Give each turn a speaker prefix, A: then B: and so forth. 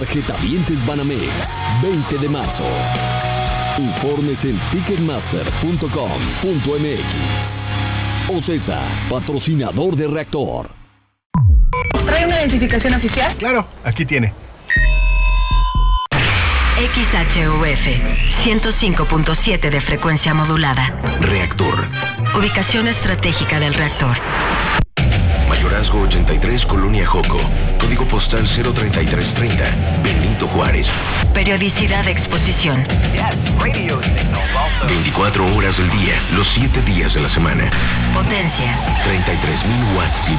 A: Tarjetavientes Banamex, 20 de marzo. Informes en ticketmaster.com.mx. OCESA, patrocinador de Reactor.
B: ¿Trae una identificación oficial?
C: Claro, aquí tiene.
D: XHUF 105.7 de frecuencia modulada.
E: Reactor.
D: Ubicación estratégica del reactor.
E: Mayorazgo 83, Colonia Joco. Código postal 03330, Benito Juárez.
D: Periodicidad de exposición.
E: 24 horas del día, los 7 días de la semana.
D: Potencia.
E: 33,000 watts